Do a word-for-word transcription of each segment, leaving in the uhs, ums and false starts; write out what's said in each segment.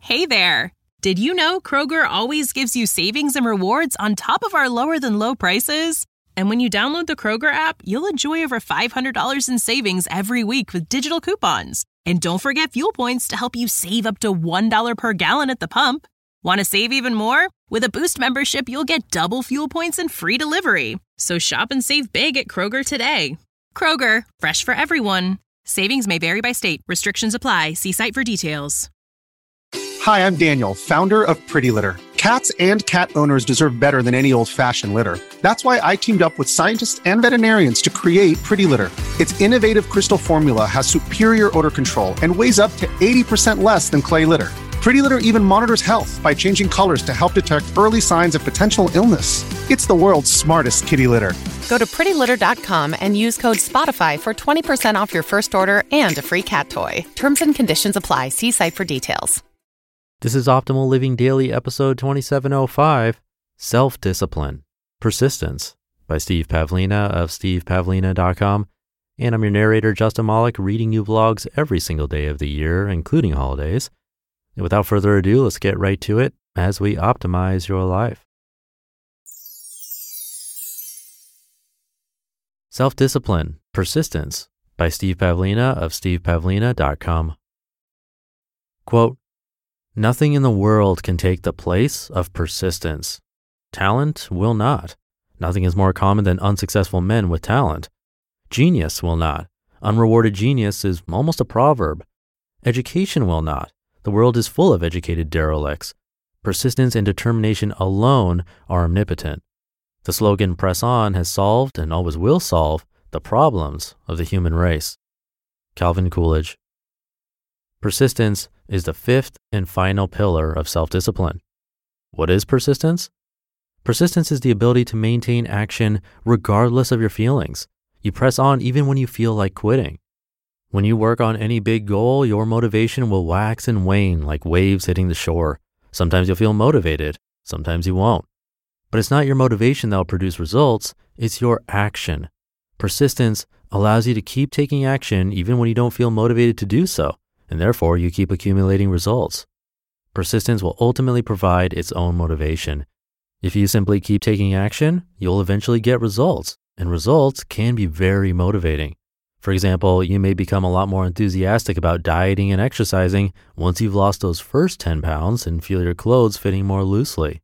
Hey there! Did you know Kroger always gives you savings and rewards on top of our lower-than-low prices? And when you download the Kroger app, you'll enjoy over five hundred dollars in savings every week with digital coupons. And don't forget fuel points to help you save up to one dollar per gallon at the pump. Want to save even more? With a Boost membership, you'll get double fuel points and free delivery. So shop and save big at Kroger today. Kroger, fresh for everyone. Savings may vary by state. Restrictions apply. See site for details. Hi, I'm Daniel, founder of Pretty Litter. Cats and cat owners deserve better than any old-fashioned litter. That's why I teamed up with scientists and veterinarians to create Pretty Litter. Its innovative crystal formula has superior odor control and weighs up to eighty percent less than clay litter. Pretty Litter even monitors health by changing colors to help detect early signs of potential illness. It's the world's smartest kitty litter. Go to pretty litter dot com and use code SPOTIFY for twenty percent off your first order and a free cat toy. Terms and conditions apply. See site for details. This is Optimal Living Daily, episode twenty-seven oh five, Self-Discipline, Persistence, by Steve Pavlina of steve pavlina dot com. And I'm your narrator, Justin Malik, reading you vlogs every single day of the year, including holidays. And without further ado, let's get right to it as we optimize your life. Self-Discipline, Persistence, by Steve Pavlina of steve pavlina dot com. Quote, "Nothing in the world can take the place of persistence. Talent will not. Nothing is more common than unsuccessful men with talent. Genius will not. Unrewarded genius is almost a proverb. Education will not. The world is full of educated derelicts. Persistence and determination alone are omnipotent. The slogan 'Press On' has solved and always will solve the problems of the human race." Calvin Coolidge. Persistence is the fifth and final pillar of self-discipline. What is persistence? Persistence is the ability to maintain action regardless of your feelings. You press on even when you feel like quitting. When you work on any big goal, your motivation will wax and wane like waves hitting the shore. Sometimes you'll feel motivated, sometimes you won't. But it's not your motivation that will produce results, it's your action. Persistence allows you to keep taking action even when you don't feel motivated to do so, and therefore you keep accumulating results. Persistence will ultimately provide its own motivation. If you simply keep taking action, you'll eventually get results, and results can be very motivating. For example, you may become a lot more enthusiastic about dieting and exercising once you've lost those first ten pounds and feel your clothes fitting more loosely.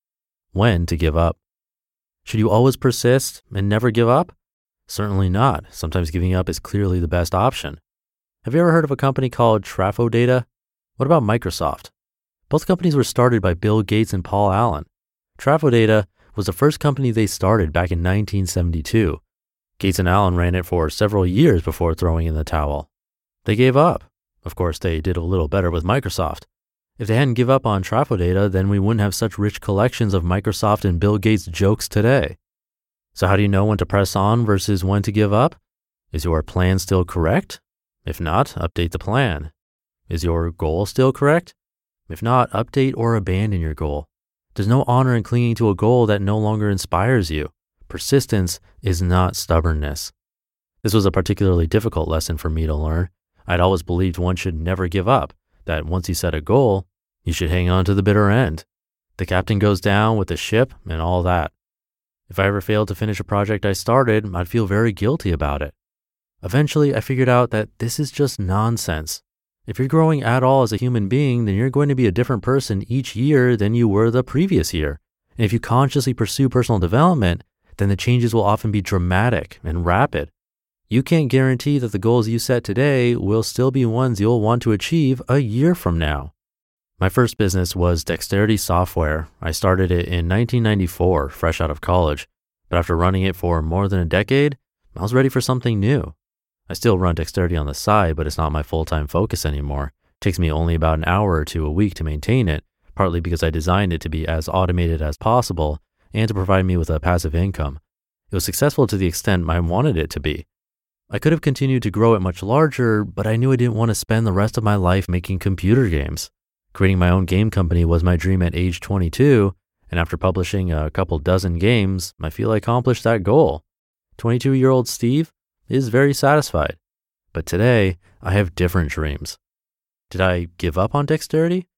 When to give up? Should you always persist and never give up? Certainly not. Sometimes giving up is clearly the best option. Have you ever heard of a company called Trafodata? What about Microsoft? Both companies were started by Bill Gates and Paul Allen. Trafodata was the first company they started back in nineteen seventy-two. Gates and Allen ran it for several years before throwing in the towel. They gave up. Of course, they did a little better with Microsoft. If they hadn't given up on Trafodata, then we wouldn't have such rich collections of Microsoft and Bill Gates jokes today. So how do you know when to press on versus when to give up? Is your plan still correct? If not, update the plan. Is your goal still correct? If not, update or abandon your goal. There's no honor in clinging to a goal that no longer inspires you. Persistence is not stubbornness. This was a particularly difficult lesson for me to learn. I'd always believed one should never give up, that once you set a goal, you should hang on to the bitter end. The captain goes down with the ship and all that. If I ever failed to finish a project I started, I'd feel very guilty about it. Eventually, I figured out that this is just nonsense. If you're growing at all as a human being, then you're going to be a different person each year than you were the previous year. And if you consciously pursue personal development, then the changes will often be dramatic and rapid. You can't guarantee that the goals you set today will still be ones you'll want to achieve a year from now. My first business was Dexterity Software. I started it in nineteen ninety-four, fresh out of college. But after running it for more than a decade, I was ready for something new. I still run Dexterity on the side, but it's not my full-time focus anymore. It takes me only about an hour or two a week to maintain it, partly because I designed it to be as automated as possible and to provide me with a passive income. It was successful to the extent I wanted it to be. I could have continued to grow it much larger, but I knew I didn't want to spend the rest of my life making computer games. Creating my own game company was my dream at age twenty-two, and after publishing a couple dozen games, I feel I accomplished that goal. twenty-two-year-old Steve is very satisfied. But today, I have different dreams. Did I give up on Dexterity?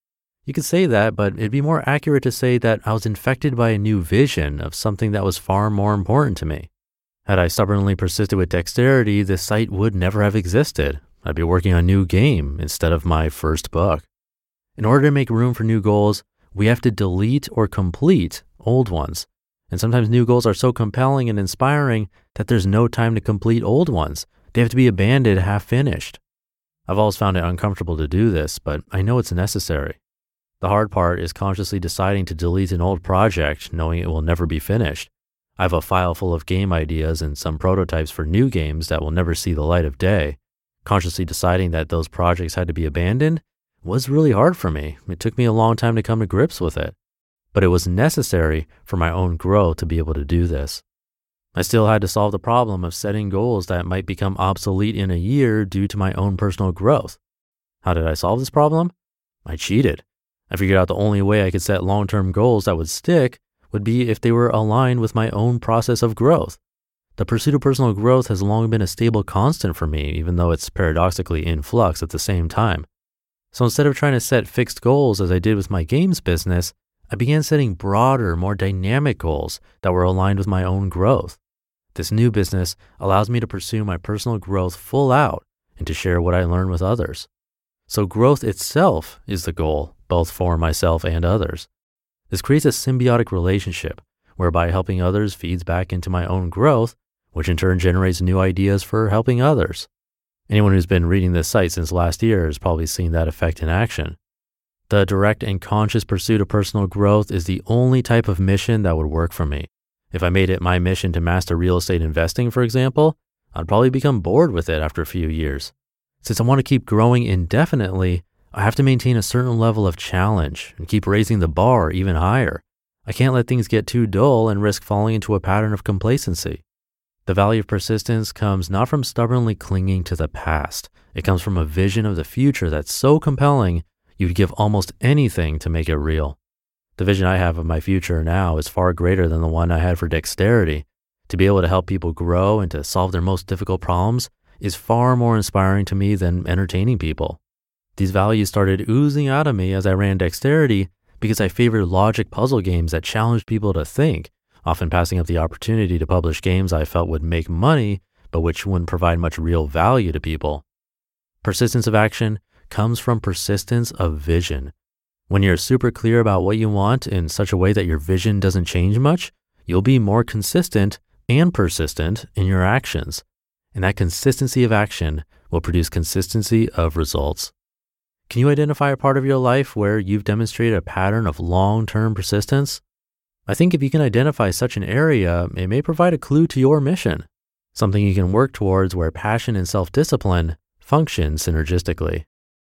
You could say that, but it'd be more accurate to say that I was infected by a new vision of something that was far more important to me. Had I stubbornly persisted with dexterity, this site would never have existed. I'd be working on a new game instead of my first book. In order to make room for new goals, we have to delete or complete old ones. And sometimes new goals are so compelling and inspiring that there's no time to complete old ones. They have to be abandoned half finished. I've always found it uncomfortable to do this, but I know it's necessary. The hard part is consciously deciding to delete an old project, knowing it will never be finished. I have a file full of game ideas and some prototypes for new games that will never see the light of day. Consciously deciding that those projects had to be abandoned was really hard for me. It took me a long time to come to grips with it, but it was necessary for my own growth to be able to do this. I still had to solve the problem of setting goals that might become obsolete in a year due to my own personal growth. How did I solve this problem? I cheated. I figured out the only way I could set long-term goals that would stick would be if they were aligned with my own process of growth. The pursuit of personal growth has long been a stable constant for me, even though it's paradoxically in flux at the same time. So instead of trying to set fixed goals as I did with my games business, I began setting broader, more dynamic goals that were aligned with my own growth. This new business allows me to pursue my personal growth full out and to share what I learn with others. So growth itself is the goal, both for myself and others. This creates a symbiotic relationship whereby helping others feeds back into my own growth, which in turn generates new ideas for helping others. Anyone who's been reading this site since last year has probably seen that effect in action. The direct and conscious pursuit of personal growth is the only type of mission that would work for me. If I made it my mission to master real estate investing, for example, I'd probably become bored with it after a few years. Since I want to keep growing indefinitely, I have to maintain a certain level of challenge and keep raising the bar even higher. I can't let things get too dull and risk falling into a pattern of complacency. The value of persistence comes not from stubbornly clinging to the past. It comes from a vision of the future that's so compelling, you'd give almost anything to make it real. The vision I have of my future now is far greater than the one I had for dexterity. To be able to help people grow and to solve their most difficult problems is far more inspiring to me than entertaining people. These values started oozing out of me as I ran dexterity because I favored logic puzzle games that challenged people to think, often passing up the opportunity to publish games I felt would make money, but which wouldn't provide much real value to people. Persistence of action comes from persistence of vision. When you're super clear about what you want in such a way that your vision doesn't change much, you'll be more consistent and persistent in your actions. And that consistency of action will produce consistency of results. Can you identify a part of your life where you've demonstrated a pattern of long-term persistence? I think if you can identify such an area, it may provide a clue to your mission, something you can work towards where passion and self-discipline function synergistically.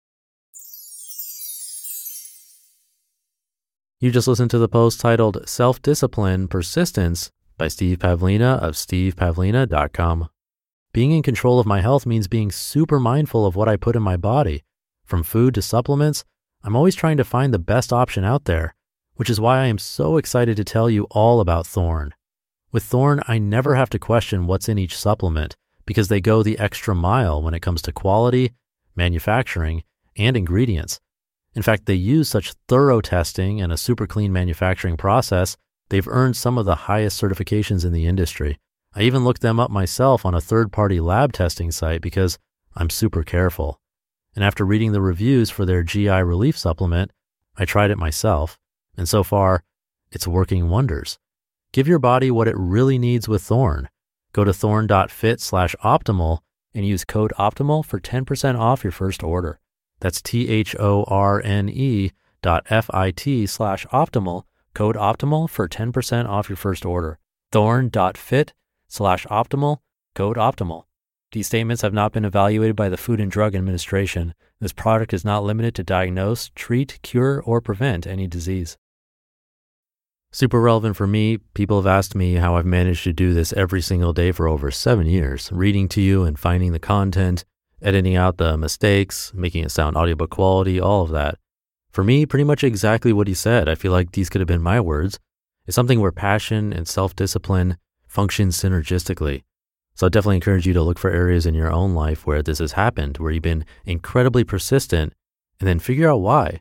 You just listened to the post titled Self-Discipline Persistence by Steve Pavlina of steve pavlina dot com. Being in control of my health means being super mindful of what I put in my body. From food to supplements, I'm always trying to find the best option out there, which is why I am so excited to tell you all about Thorne. With Thorne, I never have to question what's in each supplement because they go the extra mile when it comes to quality, manufacturing, and ingredients. In fact, they use such thorough testing and a super clean manufacturing process, they've earned some of the highest certifications in the industry. I even looked them up myself on a third-party lab testing site because I'm super careful. And after reading the reviews for their G I relief supplement, I tried it myself. And so far, it's working wonders. Give your body what it really needs with Thorne. Go to thorne.fit slash optimal and use code OPTIMAL for ten percent off your first order. That's T-H-O-R-N-E dot F-I-T slash optimal, code OPTIMAL for ten percent off your first order. Thorne.fit slash optimal, code OPTIMAL. These statements have not been evaluated by the Food and Drug Administration. This product is not limited to diagnose, treat, cure, or prevent any disease. Super relevant for me, people have asked me how I've managed to do this every single day for over seven years, reading to you and finding the content, editing out the mistakes, making it sound audiobook quality, all of that. For me, pretty much exactly what he said. I feel like these could have been my words. It's something where passion and self-discipline function synergistically. So I definitely encourage you to look for areas in your own life where this has happened, where you've been incredibly persistent, and then figure out why.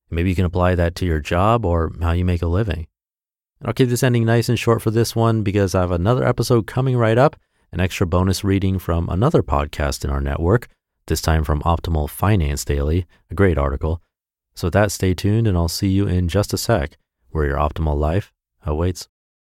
Maybe you can apply that to your job or how you make a living. And I'll keep this ending nice and short for this one because I have another episode coming right up, an extra bonus reading from another podcast in our network, this time from Optimal Finance Daily, a great article. So with that, stay tuned and I'll see you in just a sec, where your optimal life awaits.